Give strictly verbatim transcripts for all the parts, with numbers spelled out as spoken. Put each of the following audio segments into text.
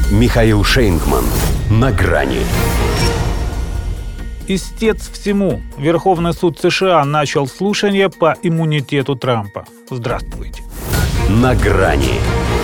Михаил Шейнгман. На грани. Истец всему. Верховный суд США начал слушания по иммунитету Трампа. Здравствуйте. На грани.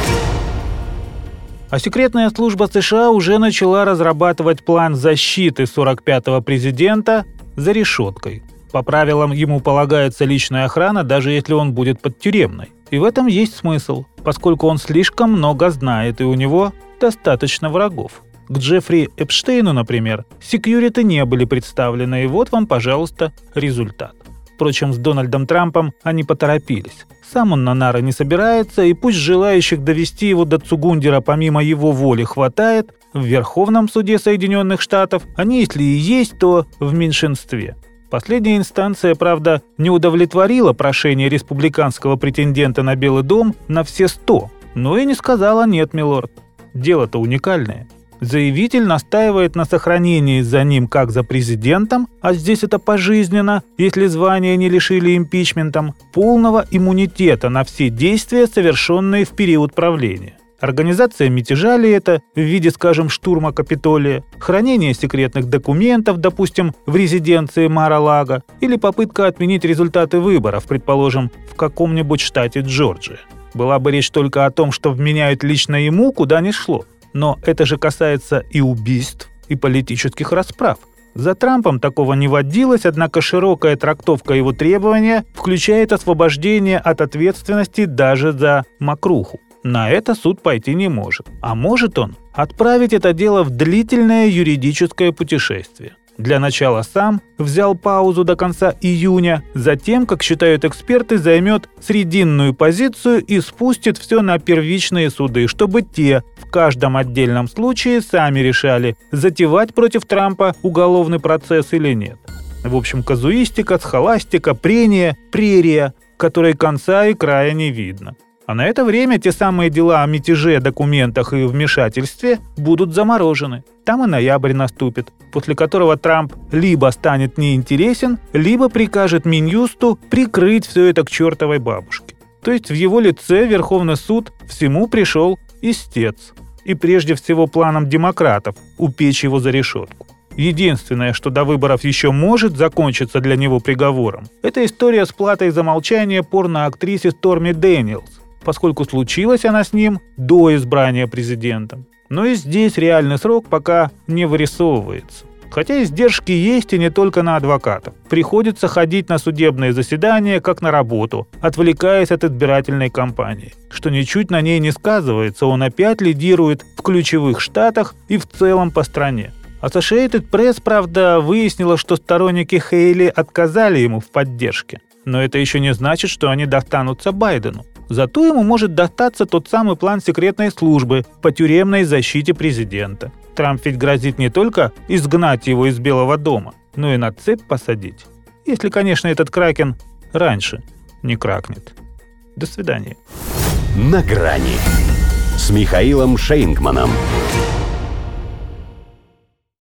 А секретная служба США уже начала разрабатывать план защиты сорок пятого президента за решеткой. По правилам ему полагается личная охрана, даже если он будет под тюремной. И в этом есть смысл, поскольку он слишком много знает, и у него достаточно врагов. К Джеффри Эпштейну, например, секьюриты не были представлены, и вот вам, пожалуйста, результат. Впрочем, с Дональдом Трампом они поторопились. Сам он на нары не собирается, и пусть желающих довести его до Цугундера помимо его воли хватает, в Верховном суде Соединенных Штатов они, если и есть, то в меньшинстве. Последняя инстанция, правда, не удовлетворила прошение республиканского претендента на Белый дом на все сто, но и не сказала «нет, милорд». Дело-то уникальное. Заявитель настаивает на сохранении за ним как за президентом, а здесь это пожизненно, если звание не лишили импичментом, полного иммунитета на все действия, совершенные в период правления. Организация мятежа ли это в виде, скажем, штурма Капитолия, хранение секретных документов, допустим, в резиденции Мар-а-Лаго, или попытка отменить результаты выборов, предположим, в каком-нибудь штате Джорджия. Была бы речь только о том, что вменяют лично ему, куда ни шло. Но это же касается и убийств, и политических расправ. За Трампом такого не водилось, однако широкая трактовка его требования включает освобождение от ответственности даже за мокруху. На это суд пойти не может. А может он отправить это дело в длительное юридическое путешествие. Для начала сам взял паузу до конца июня, затем, как считают эксперты, займет срединную позицию и спустит все на первичные суды, чтобы те в каждом отдельном случае сами решали, затевать против Трампа уголовный процесс или нет. В общем, казуистика, схоластика, прения, прерия, которой конца и края не видно. А на это время те самые дела о мятеже, документах и вмешательстве будут заморожены. Там и ноябрь наступит, после которого Трамп либо станет неинтересен, либо прикажет Минюсту прикрыть все это к чертовой бабушке. То есть в его лице Верховный суд всему пришел истец. И прежде всего планом демократов упечь его за решетку. Единственное, что до выборов еще может закончиться для него приговором, это история с платой за молчание порноактрисе Сторми Дэниелс, поскольку случилась она с ним до избрания президентом. Но и здесь реальный срок пока не вырисовывается. Хотя издержки есть и не только на адвокатов. Приходится ходить на судебные заседания как на работу, отвлекаясь от избирательной кампании. Что ничуть на ней не сказывается, он опять лидирует в ключевых штатах и в целом по стране. Associated Press, правда, выяснила, что сторонники Хейли отказали ему в поддержке. Но это еще не значит, что они достанутся Байдену. Зато ему может достаться тот самый план секретной службы по тюремной защите президента. Трамп ведь грозит не только изгнать его из Белого дома, но и на цепь посадить. Если, конечно, этот кракен раньше не кракнет. До свидания. На грани с Михаилом Шейнгманом.